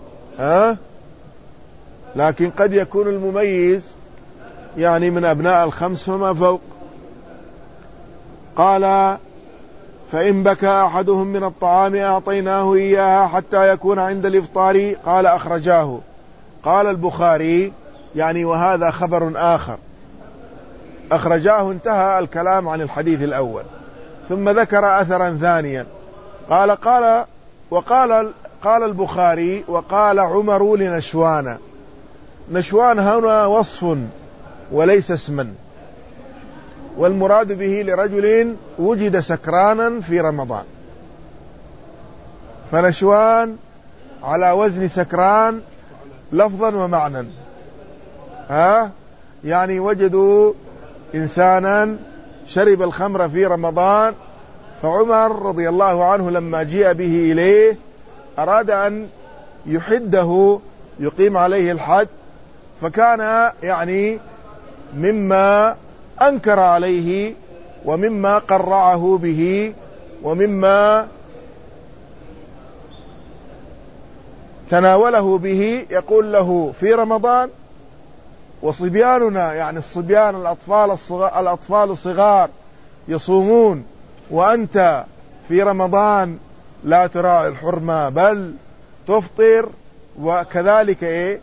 S1: لكن قد يكون المميز يعني من أبناء 5 فما فوق. قال فإن بكى أحدهم من الطعام أعطيناه إياها حتى يكون عند الإفطار. قال أخرجاه. قال البخاري يعني وهذا خبر آخر، أخرجاه انتهى الكلام عن الحديث الأول، ثم ذكر أثرا ثانيا قال البخاري وقال عمر لنشوان. نشوان هنا وصف وليس اسما، والمراد به لرجل وجد سكرانا في رمضان، فنشوان على وزن سكران لفظا ومعنى. يعني وجدوا إنسانا شرب الخمر في رمضان، فعمر رضي الله عنه لما جاء به إليه أراد أن يحده يقيم عليه الحد، فكان يعني مما أنكر عليه ومما قرعه به ومما تناوله به، يقول له في رمضان وصبياننا يعني الصبيان الأطفال الصغار يصومون وأنت في رمضان لا تراعي الحرمة بل تفطر، وكذلك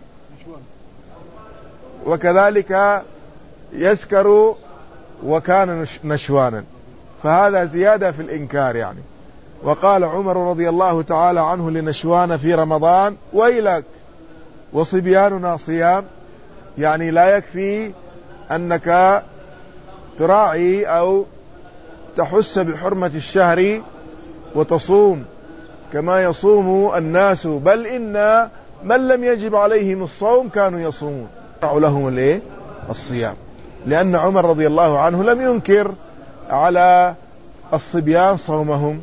S1: وكذلك يسكر وكان نشوانا، فهذا زيادة في الإنكار يعني. وقال عمر رضي الله تعالى عنه لنشوان في رمضان ويلك وصبياننا صيام، يعني لا يكفي أنك تراعي أو تحس بحرمة الشهر وتصوم كما يصوم الناس، بل إن من لم يجب عليهم الصوم كانوا يصومون لهم الصيام، لأن عمر رضي الله عنه لم ينكر على الصبيان صومهم.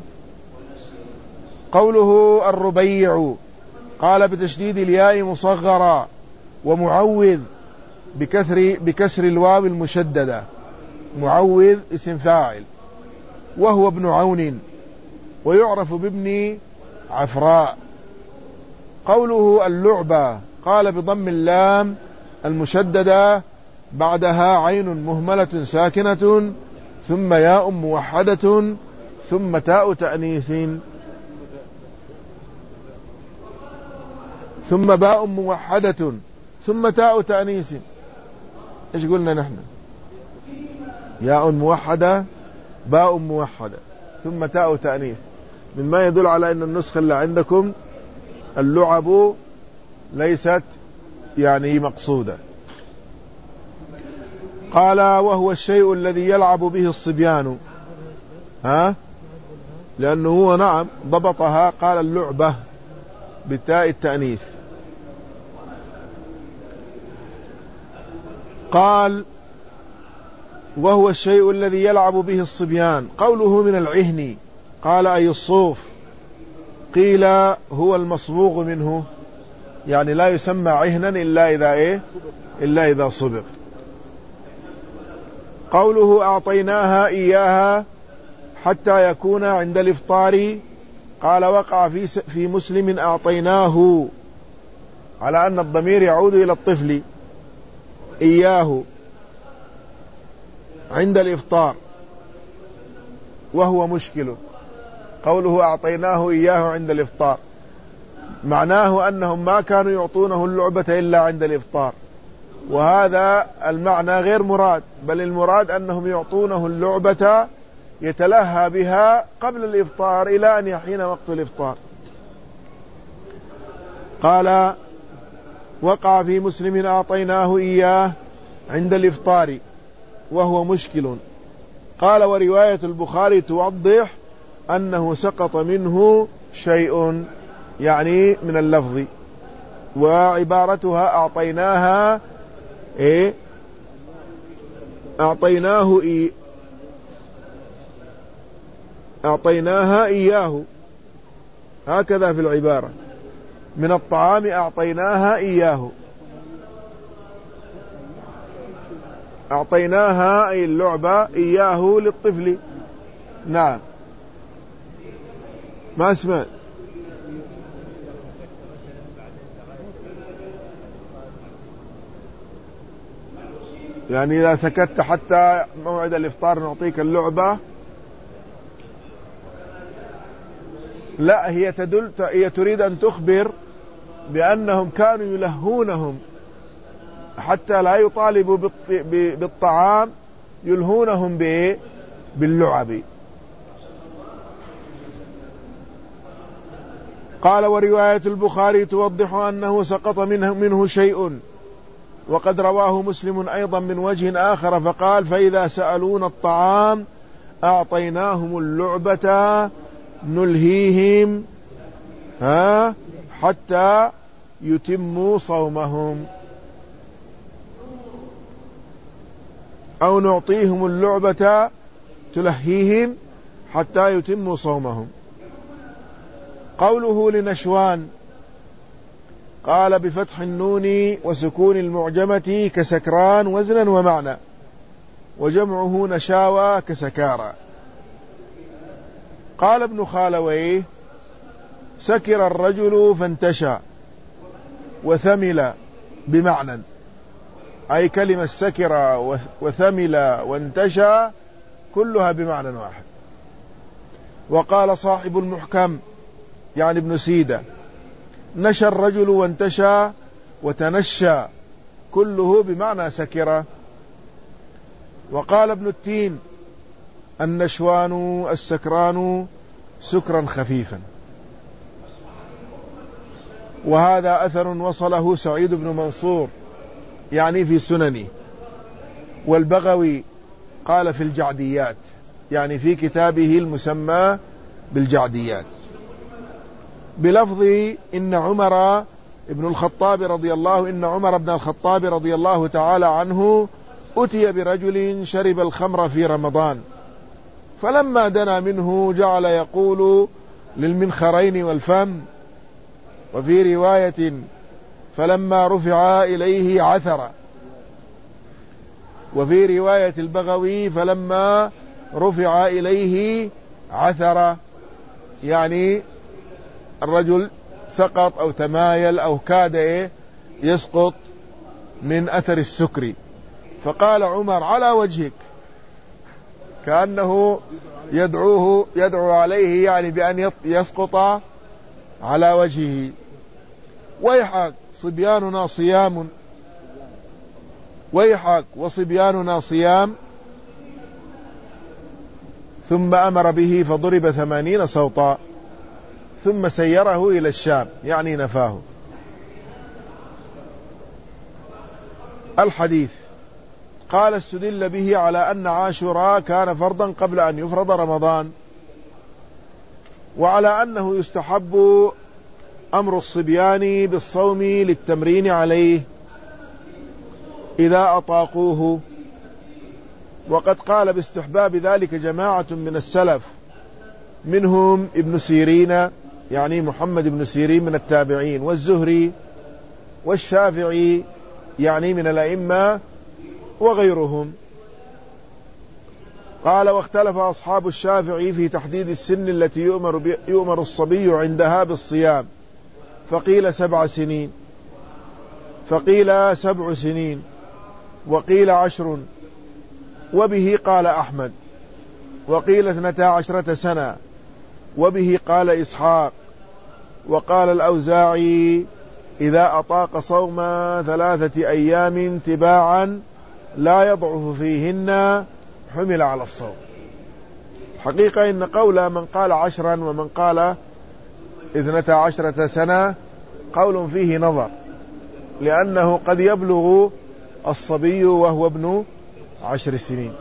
S1: قوله الربيع قال بتشديد الياء مصغرا ومعوذ بكسر الواو المشددة. معوذ اسم فاعل، وهو ابن عون ويعرف بابن عفراء. قوله اللعبة قال بضم اللام المشددة بعدها عين مهملة ساكنة ثم ياء موحدة ثم تاء تأنيث ثم باء موحدة ثم تاء تأنيث. ايش قلنا نحن؟ ياء موحدة باء موحدة ثم تاء تأنيث، مما يدل على أن النسخة اللي عندكم اللعب ليست يعني مقصودة. قال وهو الشيء الذي يلعب به الصبيان، لأنه هو نعم ضبطها، قال اللعبة بالتاء التأنيث. قال وهو الشيء الذي يلعب به الصبيان. قوله من العهن قال أي الصوف، قيل هو المصبوغ منه، يعني لا يسمى عهنا إلا إذا صبغ. قوله أعطيناها إياها حتى يكون عند الإفطار، قال وقع في مسلم أعطيناه، على أن الضمير يعود إلى الطفل، إياه عند الإفطار وهو مشكل. قوله أعطيناه إياه عند الإفطار معناه أنهم ما كانوا يعطونه اللعبة إلا عند الإفطار، وهذا المعنى غير مراد، بل المراد أنهم يعطونه اللعبة يتلهى بها قبل الإفطار إلى أن يحين وقت الإفطار. قال: وقع في مسلم أعطيناه إياه عند الإفطار وهو مشكل. قال: ورواية البخاري توضح أنه سقط منه شيء، يعني من اللفظ، وعبارتها أعطيناها أعطيناها إياه، هكذا في العبارة: من الطعام أعطيناها إياه. أعطيناها أي اللعبة إياه للطفل. نعم، ما اسمع. يعني إذا سكت حتى موعد الإفطار نعطيك اللعبة؟ لا، هي تريد أن تخبر بأنهم كانوا يلهونهم حتى لا يطالبوا بالطعام، يلهونهم باللعب. قال: ورواية البخاري توضح أنه سقط منه شيء، وقد رواه مسلم أيضا من وجه آخر فقال: فإذا سألون الطعام أعطيناهم اللعبة نلهيهم حتى يتموا صومهم، أو نعطيهم اللعبة تلهيهم حتى يتموا صومهم. قوله لنشوان، قال: بفتح النون وسكون المعجمة كسكران وزنا ومعنى، وجمعه نشاوى كسكارى. قال ابن خالويه: سكر الرجل فانتشى وثمل بمعنى، أي كلمة سكر وثمل وانتشى كلها بمعنى واحد. وقال صاحب المحكم يعني ابن سيدة: نشى الرجل وانتشى وتنشى كله بمعنى سكر. وقال ابن التين: النشوان السكران سكرا خفيفا. وهذا أثر وصله سعيد بن منصور يعني في سننه، والبغوي قال في الجعديات يعني في كتابه المسمى بالجعديات، بلفظ إن عمر بن الخطاب رضي الله تعالى عنه أتي برجل شرب الخمر في رمضان، فلما دنا منه جعل يقول للمنخرين والفم، وفي رواية فلما رفع إليه عثر، وفي رواية البغوي فلما رفع إليه عثر، يعني الرجل سقط أو تمايل أو كاد يسقط من أثر السكر. فقال عمر: على وجهك، كأنه يدعو عليه يعني بأن يسقط على وجهه. ويحك صبياننا صيام، ويحك وصبياننا صيام. ثم أمر به فضرب 80 صوتا، ثم سيره إلى الشام يعني نفاه. الحديث. قال: استدل به على أن عاشوراء كان فرضا قبل أن يفرض رمضان، وعلى أنه يستحب أمر الصبيان بالصوم للتمرين عليه إذا أطاقوه. وقد قال باستحباب ذلك جماعة من السلف، منهم ابن سيرين يعني محمد بن سيرين من التابعين، والزهري، والشافعي يعني من الأئمة، وغيرهم. قال: واختلف أصحاب الشافعي في تحديد السن التي يؤمر الصبي عندها بالصيام، فقيل 7 سنين، فقيل 7 سنين، وقيل 10، وبه قال أحمد، وقيل 12 سنة، وبه قال إسحاق. وقال الأوزاعي: إذا أطاق صوم 3 أيام تباعا لا يضعف فيهن حمل على الصوم. حقيقة إن قول من قال 10 ومن قال 12 سنة قول فيه نظر، لأنه قد يبلغ الصبي وهو ابن 10 سنين،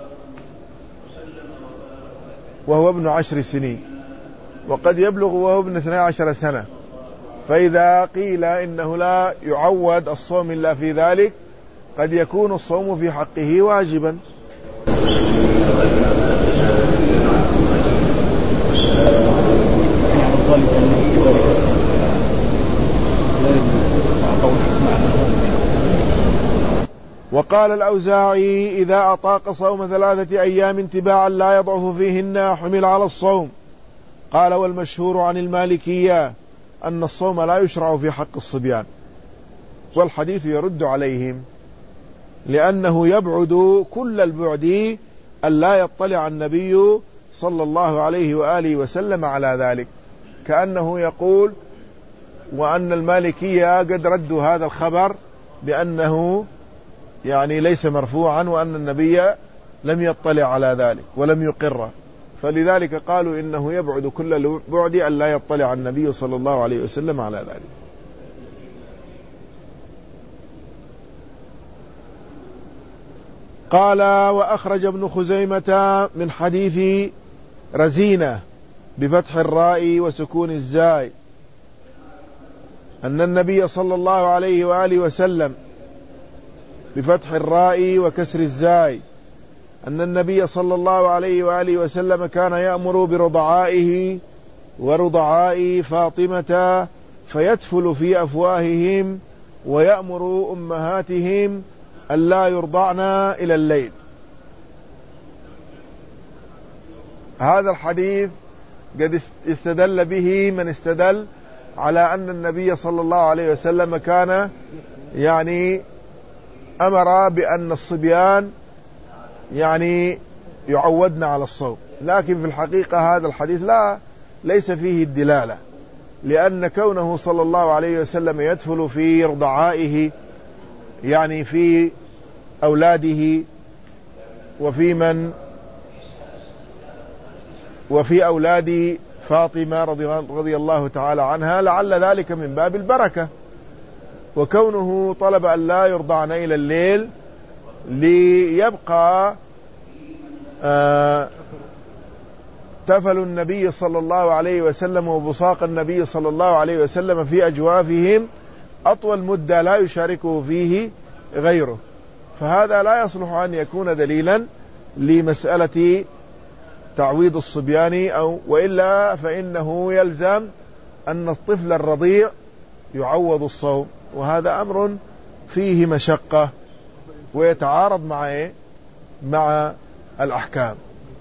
S1: وقد يبلغ وهو ابن 12 سنة. فإذا قيل إنه لا يعود الصوم إلا في ذلك قد يكون الصوم في حقه واجبا. وقال الأوزاعي إذا أطاق صوم 3 أيام تباعا لا يضعف فيهن حمل على الصوم. قال والمشهور عن المالكية أن الصوم لا يشرع في حق الصبيان، والحديث يرد عليهم، لأنه يبعد كل البعد أن لا يطلع النبي صلى الله عليه وآله وسلم على ذلك، كأنه يقول وأن المالكية قد ردوا هذا الخبر بأنه يعني ليس مرفوعا، وأن النبي لم يطلع على ذلك ولم يقره، فلذلك قالوا إنه يبعد كل البعد أن لا يطلع النبي صلى الله عليه وسلم على ذلك. قال وأخرج ابن خزيمة من حديث رزينة بفتح الراء وسكون الزاي أن النبي صلى الله عليه وآله وسلم بفتح الراء وكسر الزاي أن النبي صلى الله عليه وآله وسلم كان يأمر برضعائه ورضعاء فاطمة فيدفل في أفواههم، ويأمر أمهاتهم ألا يرضعن إلى الليل. هذا الحديث قد استدل به من استدل على أن النبي صلى الله عليه وسلم كان يعني أمر بأن الصبيان يعني يعودن على الصوم، لكن في الحقيقة هذا الحديث ليس فيه الدلالة، لأن كونه صلى الله عليه وسلم يدفل في رضعائه يعني في أولاده وفي أولاد فاطمة رضي الله تعالى عنها، لعل ذلك من باب البركة، وكونه طلب أن لا يرضعن إلى الليل ليبقى تفل النبي صلى الله عليه وسلم وبصاق النبي صلى الله عليه وسلم في أجوافهم أطول مدة لا يشاركه فيه غيره، فهذا لا يصلح أن يكون دليلا لمسألة تعويض الصبيان، أو وإلا فإنه يلزم أن الطفل الرضيع يعوض الصوم، وهذا أمر فيه مشقة ويتعارض مع الأحكام.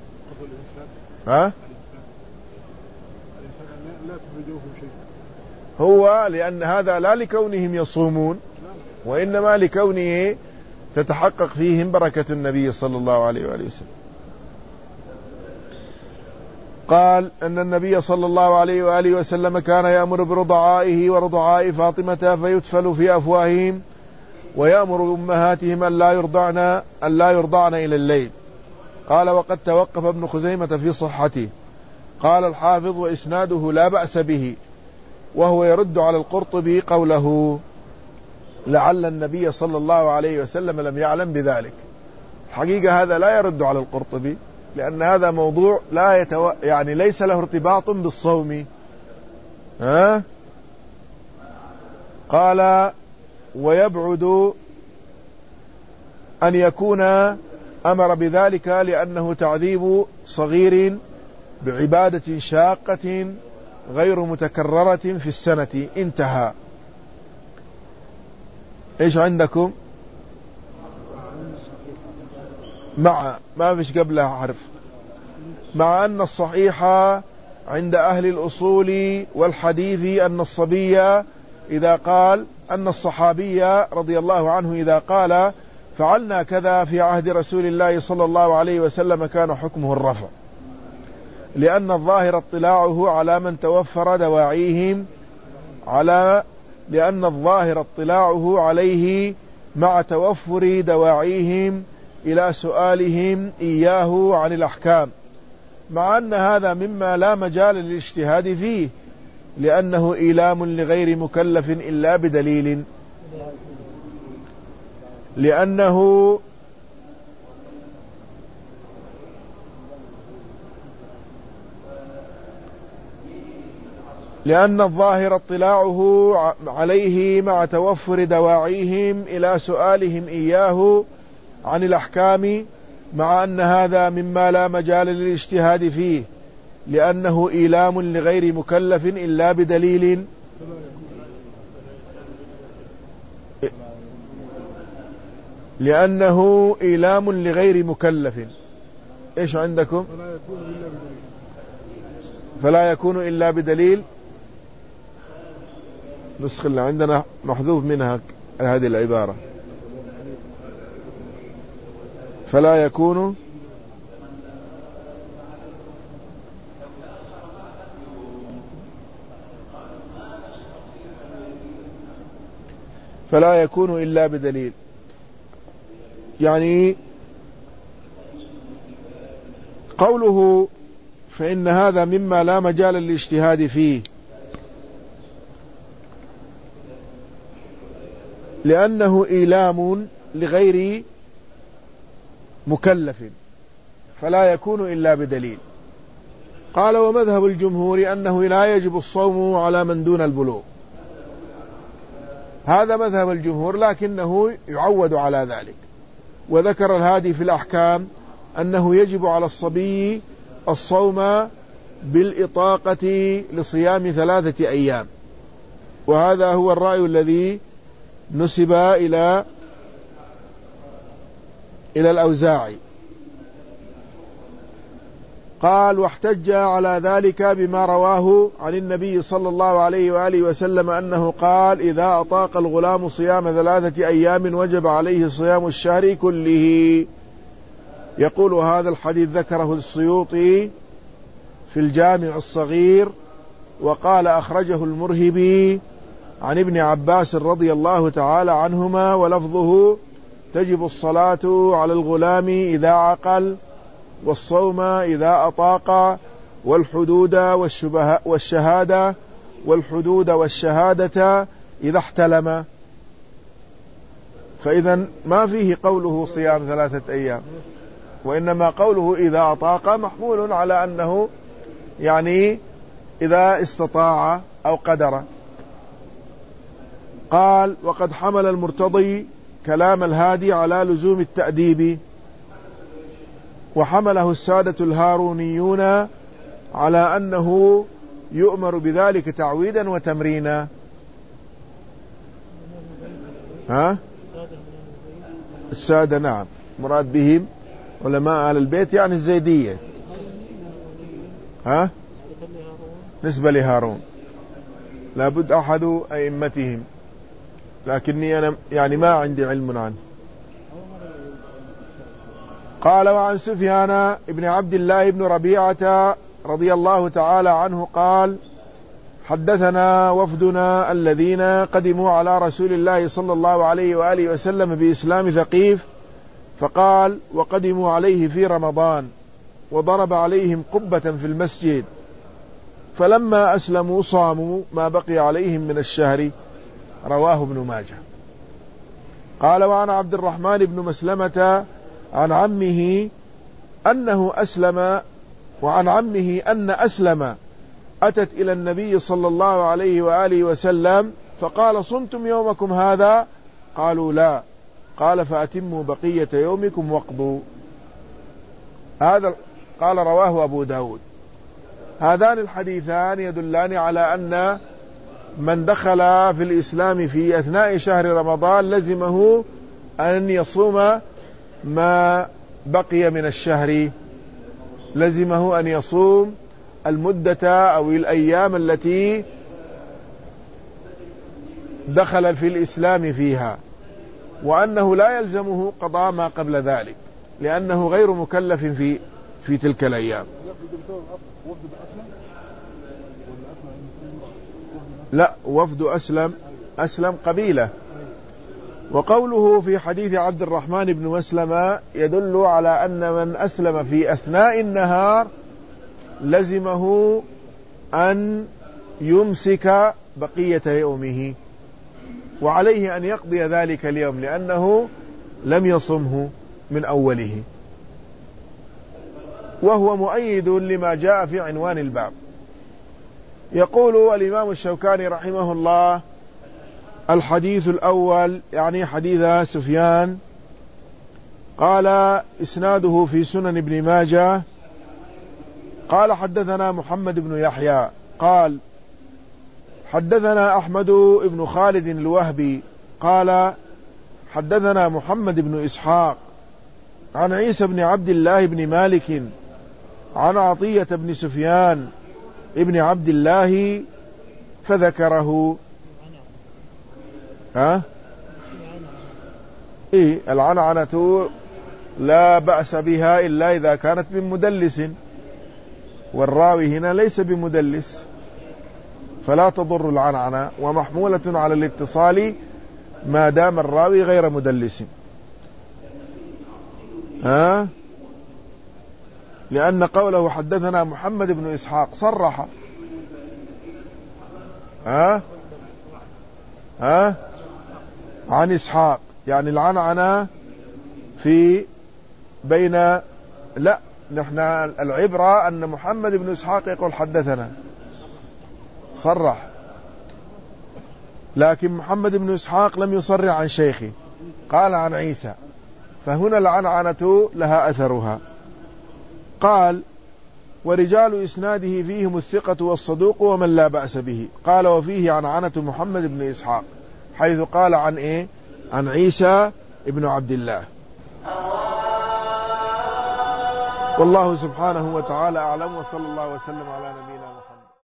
S1: هو لأن هذا لا لكونهم يصومون، وإنما لكونه تتحقق فيهم بركة النبي صلى الله عليه وآله وسلم. قال أن النبي صلى الله عليه وآله وسلم كان يأمر برضعائه ورضعاء فاطمة فيدفل في أفواههم، ويأمر أمهاتهم أن لا يرضعن إلى الليل. قال وقد توقف ابن خزيمة في صحته. قال الحافظ وإسناده لا بأس به، وهو يرد على القرطبي قوله لعل النبي صلى الله عليه وسلم لم يعلم بذلك. حقيقة هذا لا يرد على القرطبي، لأن هذا موضوع يعني ليس له ارتباط بالصوم. قال ويبعد أن يكون أمر بذلك لأنه تعذيب صغير بعبادة شاقة غير متكررة في السنة. انتهى. ايش عندكم؟ ما فيش قبلها حرف. مع أن الصحيح عند أهل الأصول والحديث أن الصبي إذا قال أن الصحابي رضي الله عنه إذا قال فعلنا كذا في عهد رسول الله صلى الله عليه وسلم كان حكمه الرفع، لأن الظاهر اطلاعه على من توفر دواعيهم لأن الظاهر اطلاعه عليه مع توفر دواعيهم إلى سؤالهم إياه عن الأحكام، مع أن هذا مما لا مجال للاجتهاد فيه، لأنه إيلام لغير مكلف إلا بدليل، لأن الظاهر اطلاعه عليه مع توفر دواعيهم إلى سؤالهم إياه عن الأحكام، مع أن هذا مما لا مجال للاجتهاد فيه، لأنه إيلام لغير مكلف إلا بدليل. لأنه إيلام لغير مكلف. إيش عندكم؟ فلا يكون إلا بدليل. نسخ اللي عندنا محذوف منها هذه العبارة، فلا يكون إلا بدليل. يعني قوله فإن هذا مما لا مجال للاجتهاد فيه، لأنه إيلام لغير مكلف فلا يكون إلا بدليل. قال ومذهب الجمهور أنه لا يجب الصوم على من دون البلوغ. هذا مذهب الجمهور، لكنه يعود على ذلك. وذكر الهادي في الأحكام أنه يجب على الصبي الصوم بالإطاقة لصيام 3 أيام، وهذا هو الرأي الذي نسب إلى الأوزاعي. قال واحتج على ذلك بما رواه عن النبي صلى الله عليه وآله وسلم أنه قال إذا أطاق الغلام صيام 3 أيام وجب عليه صيام الشهر كله. يقول هذا الحديث ذكره السيوطي في الجامع الصغير، وقال أخرجه المرهبي عن ابن عباس رضي الله تعالى عنهما، ولفظه تجب الصلاة على الغلام إذا عقل، والصوم إذا أطاق، والحدود والشهادة إذا احتلم. فإذا ما فيه قوله صيام 3 أيام، وإنما قوله إذا أطاق محمول على أنه يعني إذا استطاع أو قدر. قال وقد حمل المرتضي كلام الهادي على لزوم التأديب، وحمله السادة الهارونيون على أنه يؤمر بذلك تعويدا وتمرينا. السادة نعم، مراد بهم علماء آل البيت يعني الزيدية، نسبة لهارون، لابد أحد أئمتهم، لكني أنا يعني ما عندي علم عنه. قال وعن سفيان ابن عبد الله بن ربيعة رضي الله تعالى عنه قال حدثنا وفدنا الذين قدموا على رسول الله صلى الله عليه وآله وسلم بإسلام ثقيف، فقال وقدموا عليه في رمضان، وضرب عليهم قبة في المسجد، فلما أسلموا صاموا ما بقي عليهم من الشهر. رواه ابن ماجه. قال وعن عبد الرحمن بن مسلمة عن عمه أنه أسلم، وعن عمه أن أسلم أتت إلى النبي صلى الله عليه وآله وسلم فقال صمتم يومكم هذا؟ قالوا لا. قال فأتموا بقية يومكم واقضوا. هذا قال رواه أبو داود. هذان الحديثان يدلان على أن من دخل في الإسلام في أثناء شهر رمضان لزمه أن يصوم ما بقي من الشهر، لزمه أن يصوم المدة أو الأيام التي دخل في الإسلام فيها، وأنه لا يلزمه قضاء ما قبل ذلك لأنه غير مكلف في تلك الأيام. لا، وفد أسلم قبيلة. وقوله في حديث عبد الرحمن بن مسلمة يدل على أن من أسلم في أثناء النهار لزمه أن يمسك بقية يومه، وعليه أن يقضي ذلك اليوم لأنه لم يصمه من أوله، وهو مؤيد لما جاء في عنوان الباب. يقول الإمام الشوكاني رحمه الله: الحديث الأول يعني حديث سفيان، قال إسناده في سنن ابن ماجه، قال حدثنا محمد بن يحيى قال حدثنا أحمد بن خالد الوهبي قال حدثنا محمد بن إسحاق عن عيسى بن عبد الله بن مالك عن عطية بن سفيان ابن عبد الله فذكره. العنعنة لا بأس بها إلا إذا كانت من مدلس، والراوي هنا ليس بمدلس فلا تضر العنعنة، ومحمولة على الاتصال ما دام الراوي غير مدلس. لأن قوله حدثنا محمد بن إسحاق صرح عن إسحاق، يعني العنعنة في بين، لا، نحن العبرة أن محمد بن إسحاق يقول حدثنا صرح، لكن محمد بن إسحاق لم يصرح عن شيخه، قال عن عيسى، فهنا العنعنة لها أثرها. قال: ورجال إسناده فيهم الثقة والصدوق ومن لا بأس به. قال: وفيه عنعنة محمد بن إسحاق، حيث قال عن عن عيسى ابن عبد الله. والله سبحانه وتعالى أعلم، وصلى الله وسلم على نبينا